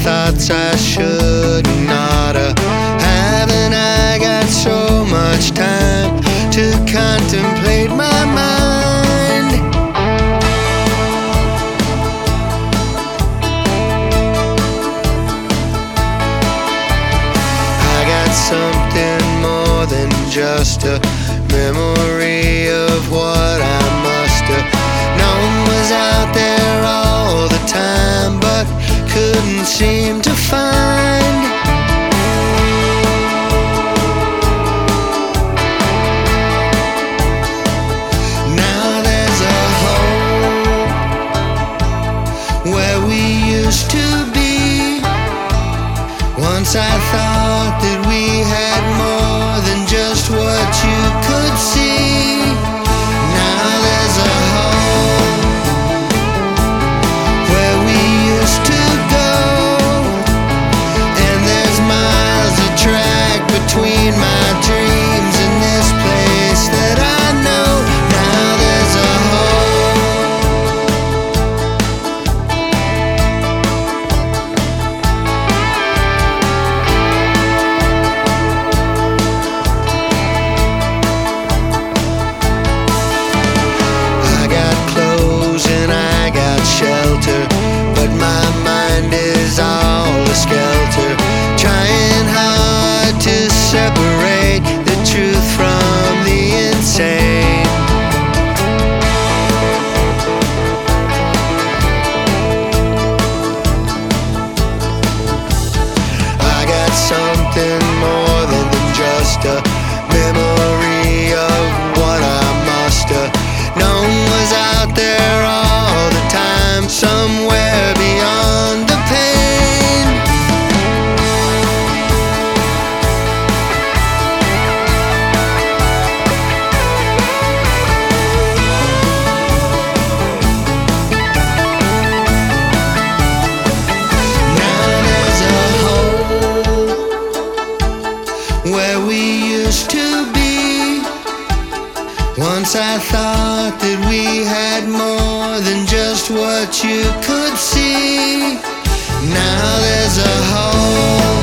thoughts I shouldn't oughta. Haven't I got so much time to contemplate my mind? I got something more than just a memory of what I must have known was out there all the time, but couldn't seem to find. Now there's a hole where we used to be. Once I thought that we had more than just what you could see. Now there's a hole where we used to go, and there's miles of track between my dreams and this place that I know. Now there's a shelter, but my mind is all a-skelter, trying hard to separate the truth from the insane. I got something more than just a memory of what I must have known was out there all the time, somewhere beyond the pain. Now there's a hole where we used to be. Once I thought that we had more than just what you could see. Now there's a hole